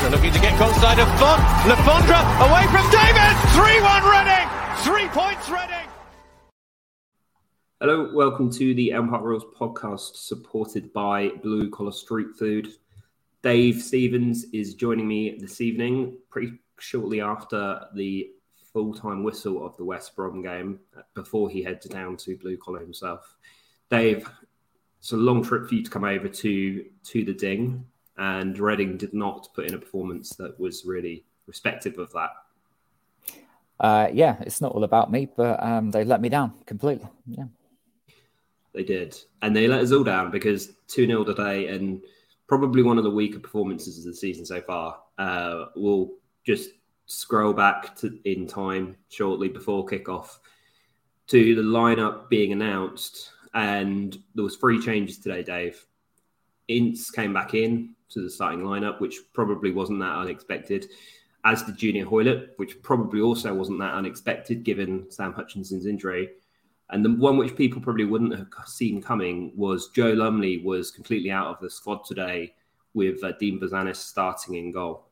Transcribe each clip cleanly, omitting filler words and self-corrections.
They're looking to get close side of Le Fondre away from David. 3-1 Reading. 3 points Reading. Hello, welcome to the Elm Park Royals podcast supported by Blue Collar Street Food. Dave Stevens is joining me this evening, pretty shortly after the full-time whistle of the West Brom game, before he heads down to Blue Collar himself. Dave, it's a long trip for you to come over to the Ding, and Reading did not put in a performance that was really respective of that. Yeah, it's not all about me, but they let me down completely. Yeah, they did, and they let us all down because 2-0 today, and probably one of the weaker performances of the season so far. We'll just scroll back in time shortly before kickoff to the lineup being announced, and there was 3 changes today, Dave. Ince came back in to the starting lineup, which probably wasn't that unexpected, as did Junior Hoilett, which probably also wasn't that unexpected given Sam Hutchinson's injury. And the one which people probably wouldn't have seen coming was Joe Lumley was completely out of the squad today, with Dean Bouzanis starting in goal.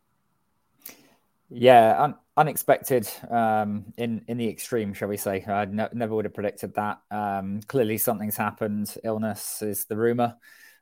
Yeah, unexpected in the extreme, shall we say. I never would have predicted that. Clearly something's happened. Illness is the rumour.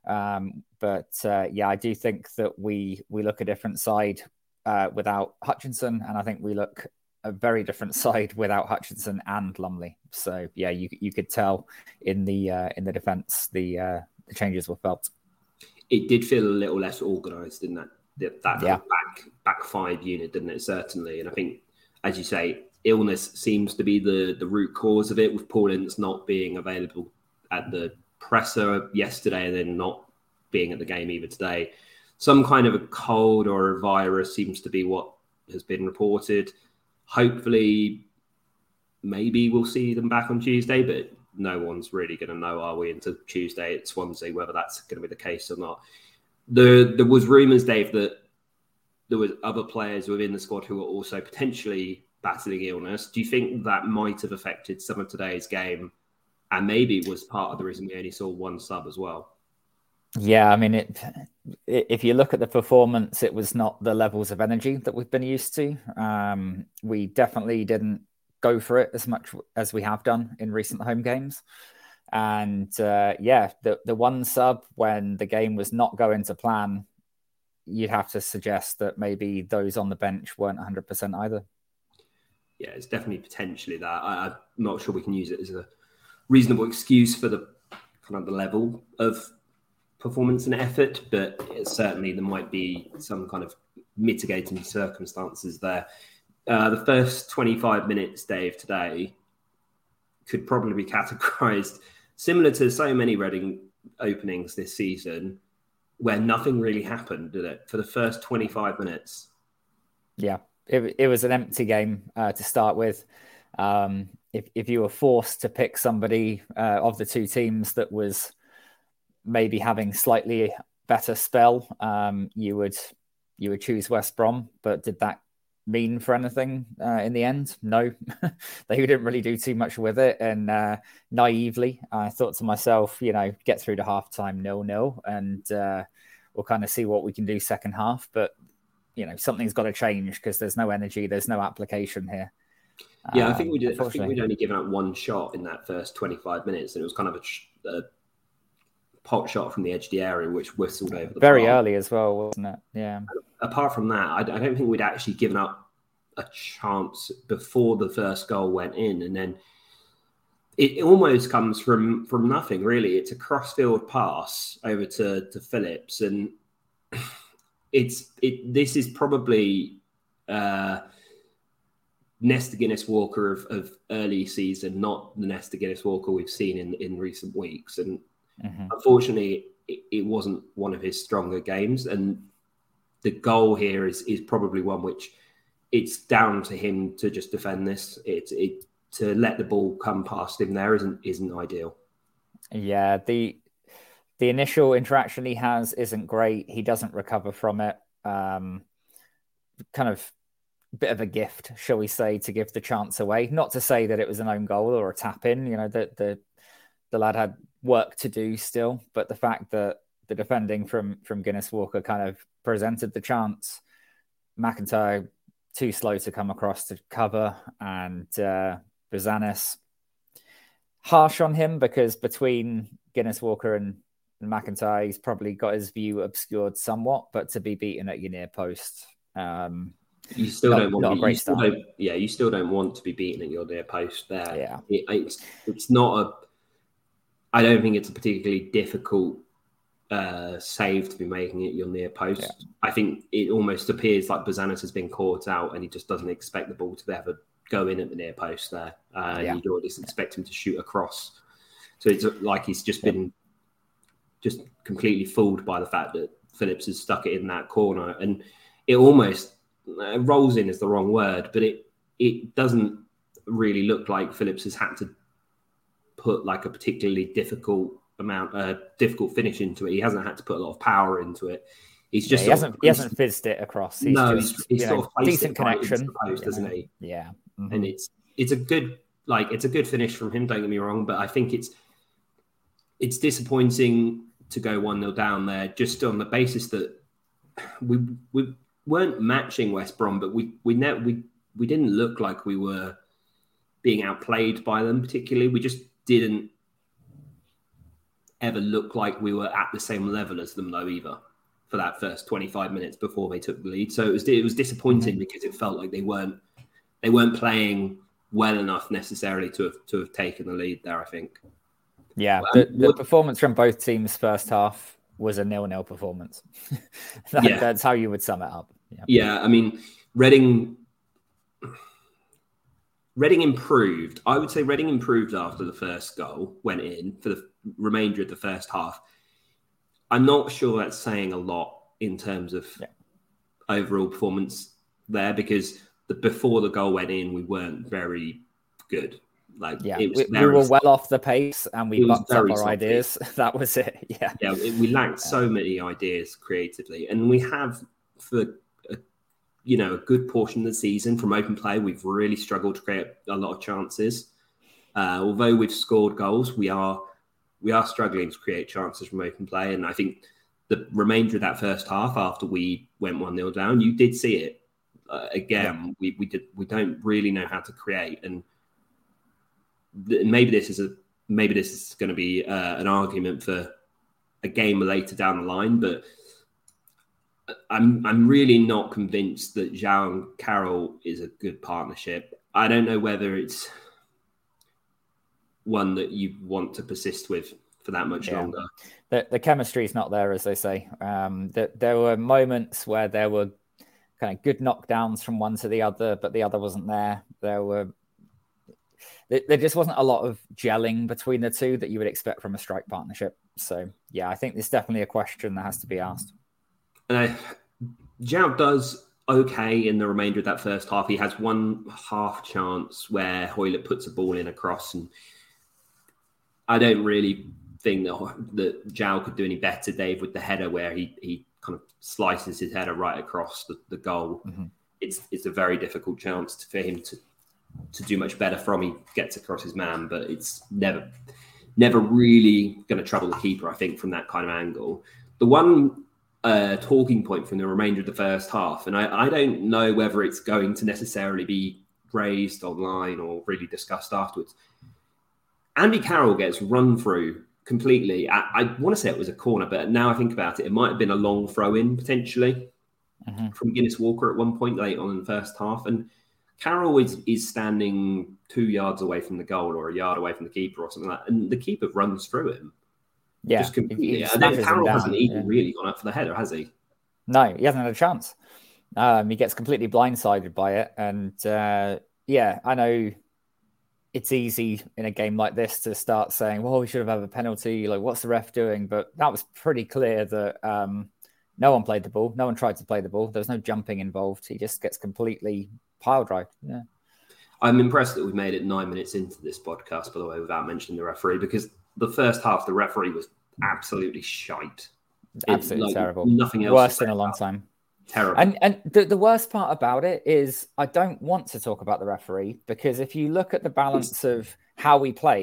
But I do think that we look a different side without Hutchinson, and I think we look a very different side without Hutchinson and Lumley. So yeah, you could tell in the defence the changes were felt. It did feel a little less organised in that back 5 unit, didn't it? Certainly, and I think, as you say, illness seems to be the root cause of it, with Paul Ince not being available at the presser yesterday and then not being at the game either today. Some kind of a cold or a virus seems to be what has been reported. Hopefully, maybe we'll see them back on Tuesday, but no one's really going to know, are we, until Tuesday at Swansea, whether that's going to be the case or not. There was rumours, Dave, that there was other players within the squad who were also potentially battling illness. Do you think that might have affected some of today's game, and maybe was part of the reason we only saw one sub as well? Yeah, I mean, if you look at the performance, it was not the levels of energy that we've been used to. We definitely didn't go for it as much as we have done in recent home games. And the one sub, when the game was not going to plan, you'd have to suggest that maybe those on the bench weren't 100% either. Yeah, it's definitely potentially that. I'm not sure we can use it as a reasonable excuse for the kind of the level of performance and effort, but certainly there might be some kind of mitigating circumstances there. The first 25 minutes, Dave, today could probably be categorised similar to so many Reading openings this season, where nothing really happened, did it? For the first 25 minutes. Yeah, it was an empty game to start with. If you were forced to pick somebody of the two teams that was maybe having slightly better spell, you would choose West Brom. But did that mean for anything in the end? No. They didn't really do too much with it. And naively, I thought to myself, get through to halftime 0-0, and we'll kind of see what we can do second half. But something's got to change, because there's no energy, there's no application here. Yeah, I think we did. I think we'd only given up one shot in that first 25 minutes, and it was kind of a pot shot from the edge of the area, which whistled over the very bar. Early as well, wasn't it? Yeah. Apart from that, I don't think we'd actually given up a chance before the first goal went in, and then it almost comes from nothing, really. It's a cross-field pass over to Phillips, and this is probably Nesta Guinness-Walker of early season, not the Nesta Guinness-Walker we've seen in recent weeks. And unfortunately, it wasn't one of his stronger games. And the goal here is probably one which it's down to him to just defend this. To let the ball come past him there isn't ideal. Yeah, the initial interaction he has isn't great. He doesn't recover from it. Kind of bit of a gift, shall we say, to give the chance away. Not to say that it was an own goal or a tap in. The lad had work to do still, but the fact that the defending from Guinness Walker kind of presented the chance. McIntyre too slow to come across to cover, and Bouzanis harsh on him, because between Guinness Walker and McIntyre, he's probably got his view obscured somewhat, but to be beaten at your near post, you still don't want to be, great start. You still don't want to be beaten at your near post there. Yeah, it's not I don't think it's a particularly difficult save to be making at your near post. Yeah. I think it almost appears like Bouzanis has been caught out and he just doesn't expect the ball to ever go in at the near post there. You'd always expect him to shoot across. So it's like he's just been just completely fooled by the fact that Phillips has stuck it in that corner. And it almost rolls in is the wrong word, but it doesn't really look like Phillips has had to put like a particularly difficult finish into it. He hasn't had to put a lot of power into it. He's just he hasn't fizzed it across. He's sort of decent connection, post, doesn't he? Yeah, and it's a good finish from him. Don't get me wrong, but I think it's disappointing to go 1-0 down there just on the basis that we weren't matching West Brom, but we didn't look like we were being outplayed by them particularly. We just didn't ever look like we were at the same level as them though either for that first 25 minutes before they took the lead. So it was disappointing because it felt like they weren't playing well enough necessarily to have taken the lead there, I think. Yeah, the performance from both teams first half was a 0-0 performance. That's how you would sum it up. Yeah, I mean, Reading improved. I would say Reading improved after the first goal went in for the remainder of the first half. I'm not sure that's saying a lot in terms of overall performance there, because before the goal went in, we weren't very good. We were well off the pace and we bucked up our ideas. That was it. We lacked so many ideas creatively, and we have for a good portion of the season from open play. We've really struggled to create a lot of chances. Although we've scored goals, we are struggling to create chances from open play. And I think the remainder of that first half, after we went 1-0 down, you did see it again. We don't really know how to create, and maybe this is going to be an argument for a game later down the line, but I'm really not convinced that João and Carroll is a good partnership. I don't know whether it's one that you want to persist with for that much longer. The chemistry is not there, as they say. There were moments where there were kind of good knockdowns from one to the other, but the other wasn't there. There just wasn't a lot of gelling between the two that you would expect from a strike partnership. So, I think there's definitely a question that has to be asked. João does okay in the remainder of that first half. He has one half chance where Hoylett puts a ball in across, and I don't really think that João could do any better, Dave, with the header where he kind of slices his header right across the goal. Mm-hmm. It's a very difficult chance for him to do much better from. He gets across his man, but it's never really going to trouble the keeper, I think, from that kind of angle. The one talking point from the remainder of the first half, and I don't know whether it's going to necessarily be raised online or really discussed afterwards. Andy Carroll gets run through completely. I want to say it was a corner, but now I think about it, it might have been a long throw-in potentially from Guinness Walker at one point late on in the first half. And Carroll is standing 2 yards away from the goal or a yard away from the keeper or something like that. And the keeper runs through him. Yeah. Just completely. And then Carroll hasn't even really gone up for the header, has he? No, he hasn't had a chance. He gets completely blindsided by it. And I know it's easy in a game like this to start saying, well, we should have had a penalty. Like, what's the ref doing? But that was pretty clear that no one played the ball. No one tried to play the ball. There was no jumping involved. He just gets completely pile drive. Yeah. I'm impressed that we made it 9 minutes into this podcast, by the way, without mentioning the referee, because the first half, the referee was absolutely shite. Absolutely terrible. Nothing else. Worse in a long time. Terrible. And the worst part about it is I don't want to talk about the referee, because if you look at the balance of how we played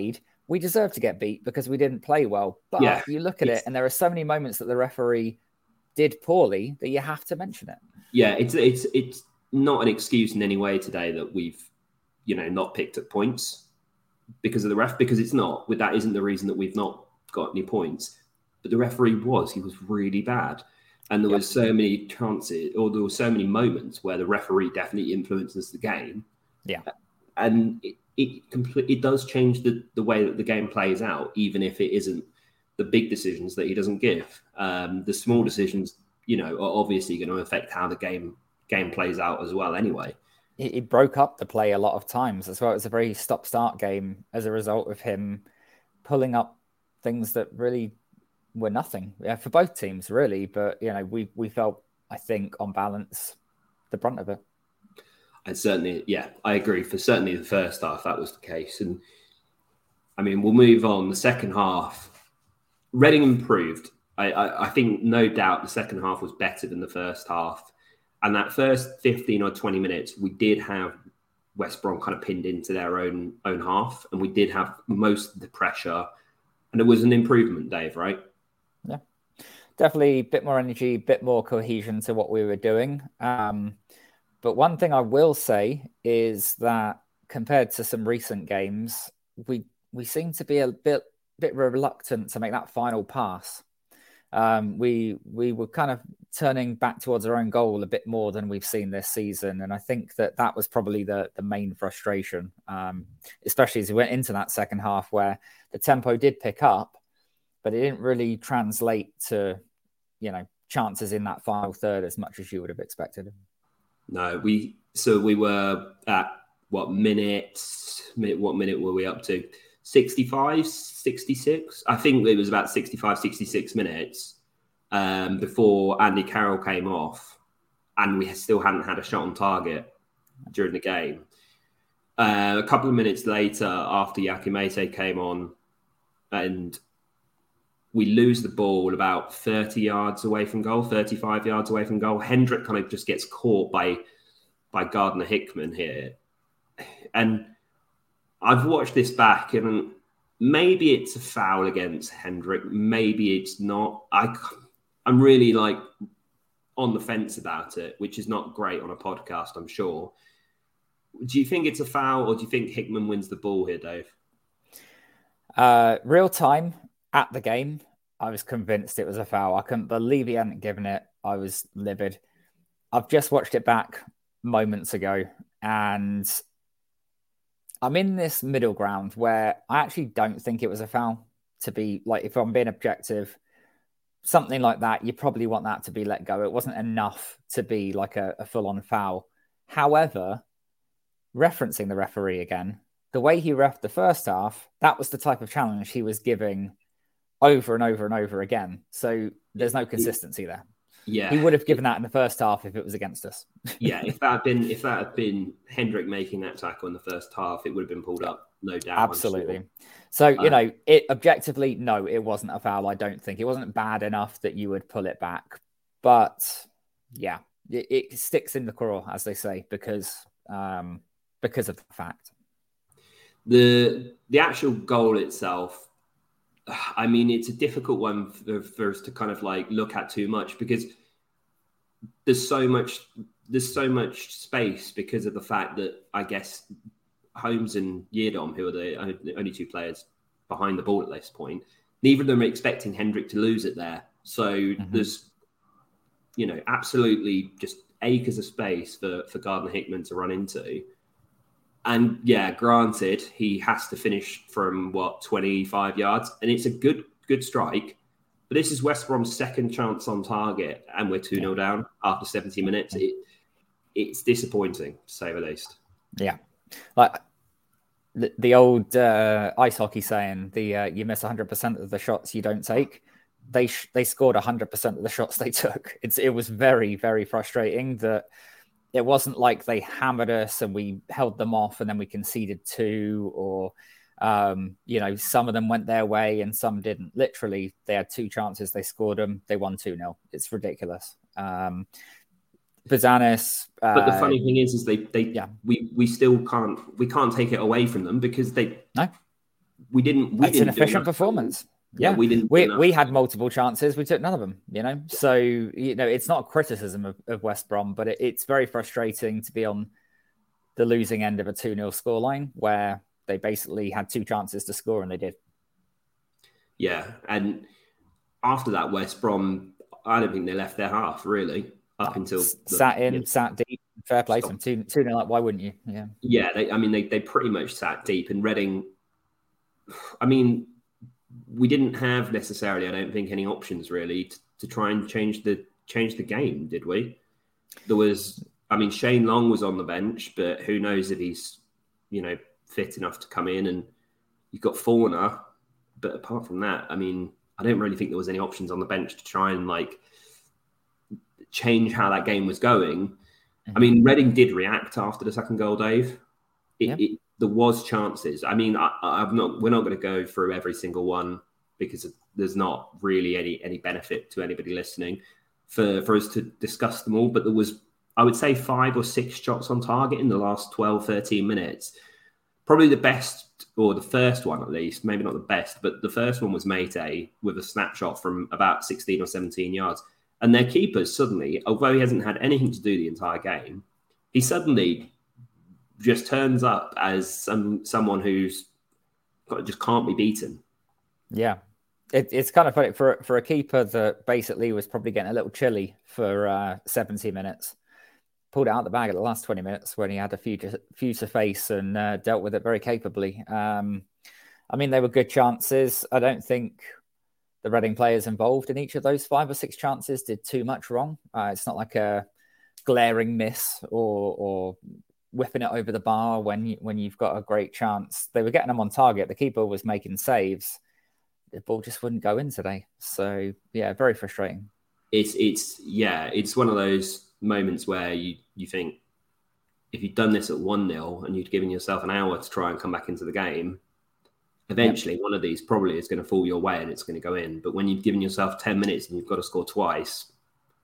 we deserve to get beat because we didn't play well. But you look at it, and there are so many moments that the referee did poorly that you have to mention it. Yeah, it's not an excuse in any way today that we've, not picked up points because of the ref, because it's not. That isn't the reason that we've not got any points. But the referee he was really bad. And there was so many chances, or there were so many moments where the referee definitely influences the game. Yeah. And it does change the way that the game plays out, even if it isn't the big decisions that he doesn't give. The small decisions, are obviously going to affect how the game plays out as well anyway. He broke up the play a lot of times as well. It was a very stop-start game as a result of him pulling up things that really were nothing for both teams, really. But, we felt, I think, on balance, the brunt of it. And certainly, I agree. For certainly the first half, that was the case. And I mean, we'll move on. The second half, Reading improved. I think no doubt the second half was better than the first half. And that first 15 or 20 minutes, we did have West Brom kind of pinned into their own half. And we did have most of the pressure. And it was an improvement, Dave, right? Yeah, definitely a bit more energy, a bit more cohesion to what we were doing. But one thing I will say is that compared to some recent games, we seem to be a bit reluctant to make that final pass. We were kind of turning back towards our own goal a bit more than we've seen this season. And I think that was probably the main frustration, especially as we went into that second half where the tempo did pick up, but it didn't really translate to, chances in that final third as much as you would have expected. No, we were at what minute were we up to? 65, 66? I think it was about 65, 66 minutes before Andy Carroll came off, and we still hadn't had a shot on target during the game. A couple of minutes later, after Yakou Méïté came on, and we lose the ball about 30 yards away from goal, 35 yards away from goal. Hendrick kind of just gets caught by Gardner Hickman here. And I've watched this back, and maybe it's a foul against Hendrick. Maybe it's not. I'm really on the fence about it, which is not great on a podcast, I'm sure. Do you think it's a foul, or do you think Hickman wins the ball here, Dave? Real time at the game, I was convinced it was a foul. I couldn't believe he hadn't given it. I was livid. I've just watched it back moments ago, and I'm in this middle ground where I actually don't think it was a foul. To be if I'm being objective, something like that, you probably want that to be let go. It wasn't enough to be a full-on foul. However, referencing the referee again, the way he reffed the first half, that was the type of challenge he was giving over and over and over again. So there's no consistency there. Yeah, he would have given that in the first half if it was against us. Yeah, if that had been Hendrick making that tackle in the first half, it would have been pulled up, no doubt. Absolutely. Sure. So it objectively, no, it wasn't a foul. I don't think it wasn't bad enough that you would pull it back. But yeah, it sticks in the craw, as they say, because of the fact. The actual goal itself, I mean, it's a difficult one for us to kind of look at too much, because there's so much space because of the fact that I guess Holmes and Yiadom, who are the only two players behind the ball at this point, neither of them are expecting Hendrick to lose it there. So there's, absolutely just acres of space for Gardner Hickman to run into. And yeah, granted, he has to finish from 25 yards, and it's a good strike. But this is West Brom's second chance on target, and we're 2-0 down after 70 minutes. It's disappointing, to say the least. Yeah, the old ice hockey saying, you miss 100% of the shots you don't take. They scored 100% of the shots they took. It was very, very frustrating that it wasn't like they hammered us and we held them off and then we conceded 2, or, some of them went their way and some didn't. Literally, they had 2 chances. They scored them. They won 2-0. It's ridiculous. Bouzanis. But the funny thing is we still can't take it away from them, because we didn't. It's an efficient performance. Yeah, we had multiple chances. We took none of them, So, it's not a criticism of West Brom, but it's very frustrating to be on the losing end of a 2-0 scoreline where they basically had 2 chances to score and they did. Yeah, and after that, West Brom, I don't think they left their half, really, up until... Sat deep, fair play to them. 2-0 up, why wouldn't you? Yeah, they pretty much sat deep, and Reading... we didn't have necessarily, I don't think, any options really to try and change the game, did we? There was, Shane Long was on the bench, but who knows if he's, fit enough to come in, and you've got Forner, but apart from that, I don't really think there was any options on the bench to try and change how that game was going. Mm-hmm. Reading did react after the second goal, Dave. There was chances. We're not going to go through every single one because there's not really any benefit to anybody listening for us to discuss them all. But there was, I would say, 5 or 6 shots on target in the last 12, 13 minutes. Probably the best, or the first one at least, maybe not the best, but the first one was Meite with a snapshot from about 16 or 17 yards. And their keeper suddenly, although he hasn't had anything to do the entire game, he suddenly just turns up as someone who's just can't be beaten. Yeah. It's kind of funny for a keeper that basically was probably getting a little chilly for 70 minutes. Pulled it out the bag at the last 20 minutes when he had a few to face and dealt with it very capably. They were good chances. I don't think the Reading players involved in each of those 5 or 6 chances did too much wrong. It's not like a glaring miss or whipping it over the bar when you've got a great chance. They were getting them on target. The keeper was making saves. The ball just wouldn't go in today. So yeah, very frustrating. It's one of those moments where you think if you'd done this at 1-0 and you'd given yourself an hour to try and come back into the game, eventually one of these probably is going to fall your way and it's going to go in. But when you've given yourself 10 minutes and you've got to score twice,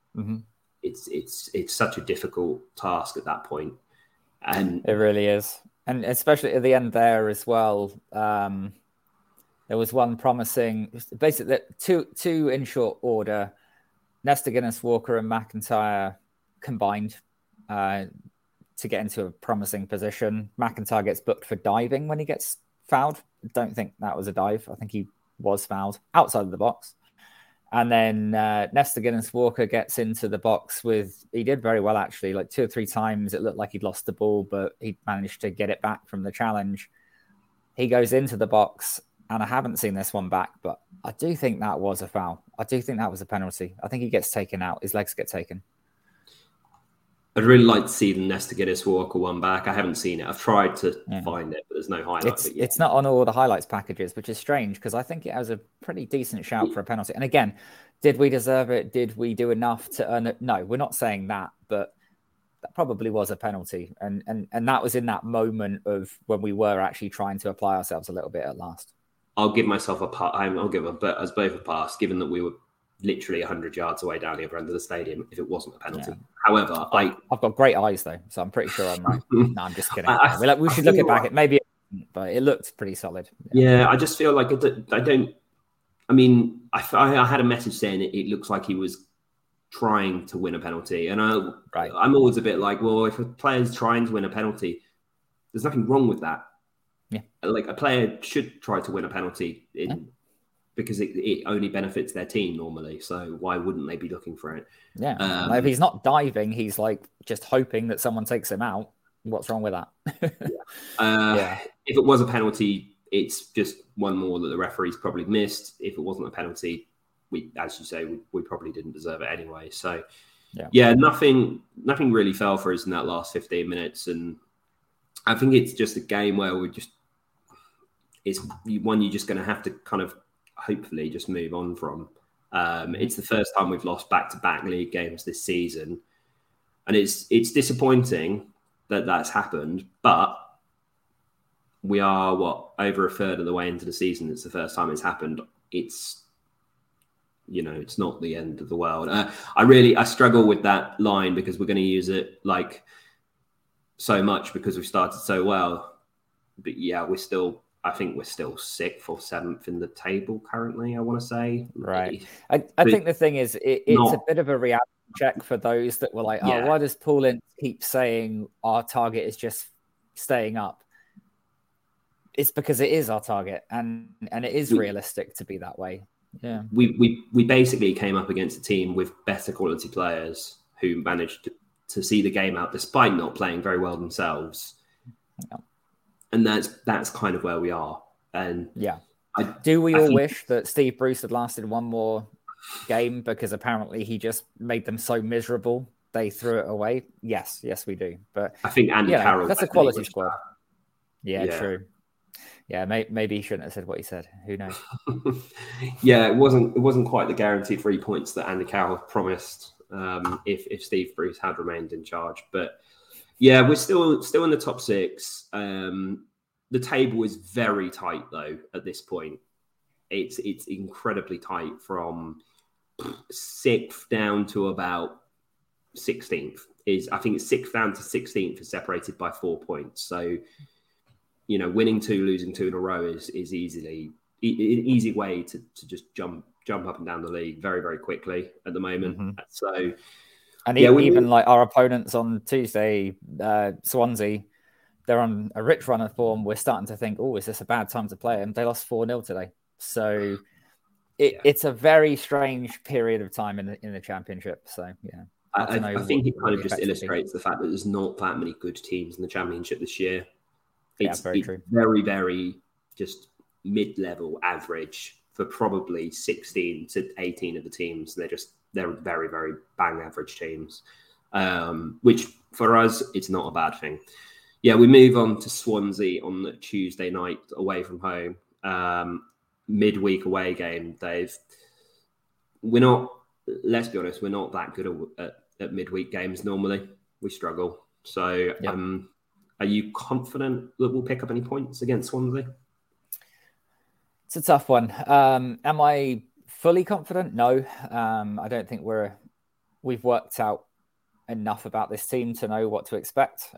it's such a difficult task at that point. And it really is. And especially at the end there as well, there was one promising, basically two in short order. Nesta Guinness-Walker and McIntyre combined to get into a promising position. McIntyre gets booked for diving when he gets fouled. I don't think that was a dive. I think he was fouled outside of the box. And then Nesta Guinness-Walker gets into the box he did very well actually, like 2 or 3 times it looked like he'd lost the ball, but he managed to get it back from the challenge. He goes into the box, and I haven't seen this one back, but I do think that was a foul. I do think that was a penalty. I think he gets taken out. His legs get taken. I'd really like to see the Nesta Guinness-Walker one back. I haven't seen it. I've tried to find it, but there's no highlights. It's not on all the highlights packages, which is strange because I think it has a pretty decent shout for a penalty. And again, did we deserve it? Did we do enough to earn it? No, we're not saying that, but that probably was a penalty. And that was in that moment of when we were actually trying to apply ourselves a little bit at last. I'll give myself a pass. I'll give us both a pass, given that we were literally 100 yards away down the other end of the stadium if it wasn't a penalty. Yeah. However, I've got great eyes though, so I'm pretty sure I'm right. No, I'm just kidding. We should look it back. Maybe, but it looked pretty solid. Yeah, I just feel like I don't. I had a message saying it looks like he was trying to win a penalty, and I'm always a bit like, well, if a player's trying to win a penalty, there's nothing wrong with that. Yeah, like a player should try to win a penalty because it only benefits their team normally. So why wouldn't they be looking for it? Yeah. If he's not diving, he's like just hoping that someone takes him out. What's wrong with that? If it was a penalty, it's just one more that the referee's probably missed. If it wasn't a penalty, as you say, we probably didn't deserve it anyway. So nothing really fell for us in that last 15 minutes. And I think it's just a game where it's one you're just going to have to kind of hopefully just move on from. It's the first time we've lost back-to-back league games this season, and it's disappointing that that's happened. But we are over a third of the way into the season. It's the first time it's happened. It's not the end of the world. I struggle with that line because we're going to use it like so much because we've started so well. But yeah, we're still. I think we're still 6th or 7th in the table currently, I want to say. Right. I think the thing is, it's a bit of a reality check for those that were like, oh, why does Paul Ince keep saying our target is just staying up? It's because it is our target, and it is realistic to be that way. Yeah. We basically came up against a team with better quality players who managed to see the game out despite not playing very well themselves. Yeah. And that's kind of where we are. And yeah. Do we all wish that Steve Bruce had lasted one more game, because apparently he just made them so miserable they threw it away? Yes, we do. But I think Andy Carroll, that's a quality squad. Yeah, true. Yeah, maybe he shouldn't have said what he said. Who knows? Yeah, it wasn't quite the guaranteed 3 points that Andy Carroll promised if Steve Bruce had remained in charge. But yeah, we're still in the top 6. The table is very tight though at this point. It's incredibly tight from 6th down to about 16th. I think it's 6th down to 16th is separated by 4 points. So, winning 2, losing 2 in a row is easily an easy way to just jump up and down the league very, very quickly at the moment. Mm-hmm. So, and even like our opponents on Tuesday, Swansea, they're on a rich run of form. We're starting to think, oh, is this a bad time to play? And they lost 4-0 today. So it's a very strange period of time in the Championship. So, yeah. I think it kind of just illustrates the fact that there's not that many good teams in the Championship this year. It's true. Very, very just mid-level average for probably 16 to 18 of the teams. They're very, very bang average teams, which for us, it's not a bad thing. Yeah, we move on to Swansea on the Tuesday night away from home. Midweek away game, Dave. Let's be honest, we're not that good at midweek games normally. We struggle. So are you confident that we'll pick up any points against Swansea? It's a tough one. Am I fully confident? No. I don't think we've worked out enough about this team to know what to expect.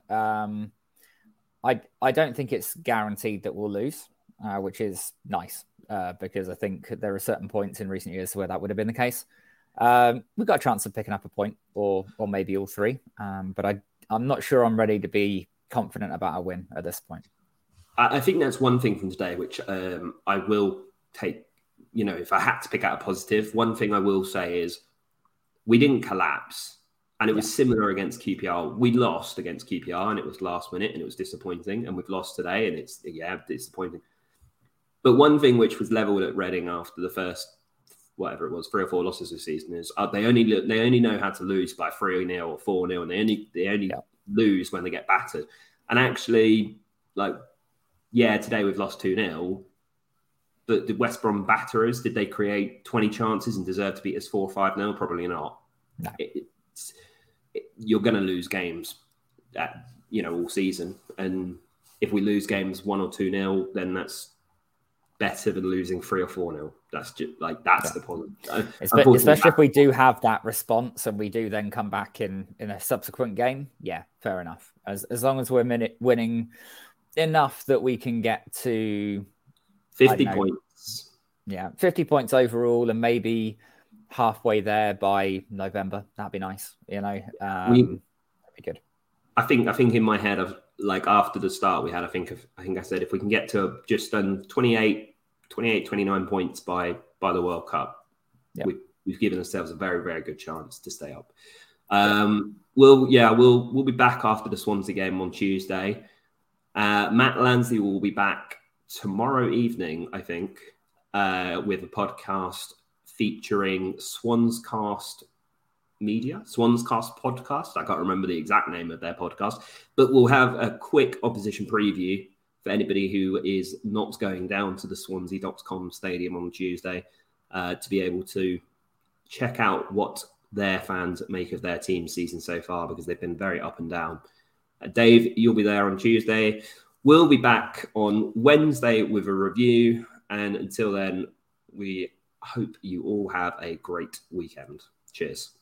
I don't think it's guaranteed that we'll lose, which is nice, because I think there are certain points in recent years where that would have been the case. We've got a chance of picking up a point or maybe all 3. But I'm not sure I'm ready to be confident about a win at this point. I think that's one thing from today, which I will take, if I had to pick out a positive, one thing I will say is we didn't collapse. And it was similar against QPR. We lost against QPR and it was last minute and it was disappointing. And we've lost today and it's disappointing. But one thing which was levelled at Reading after the first, whatever it was, 3 or 4 losses this season is they only know how to lose by 3-0 or 4-0, and they only lose when they get battered. And actually, today we've lost 2-0. But did West Brom batter us? Did they create 20 chances and deserve to beat us 4-5-0? Probably not. No. You're going to lose games, all season. And if we lose games 1 or 2-0, then that's better than losing 3 or 4-0. That's just that's the point. Especially if we do have that response and we do then come back in a subsequent game. Yeah, fair enough. As long as we're winning enough that we can get to 50 points. Yeah, 50 points overall, and maybe halfway there by November. That'd be nice. That'd be good. I think in my head of after the start we had, I think I said if we can get to just 28, 29 points by the World Cup, we've given ourselves a very, very good chance to stay up. We'll be back after the Swansea game on Tuesday. Matt Lansley will be back tomorrow evening, I think, with a podcast featuring Swanscast Podcast. I can't remember the exact name of their podcast, but we'll have a quick opposition preview for anybody who is not going down to the Swansea.com stadium on Tuesday to be able to check out what their fans make of their team's season so far, because they've been very up and down. Dave, you'll be there on Tuesday. We'll be back on Wednesday with a review. And until then, we hope you all have a great weekend. Cheers.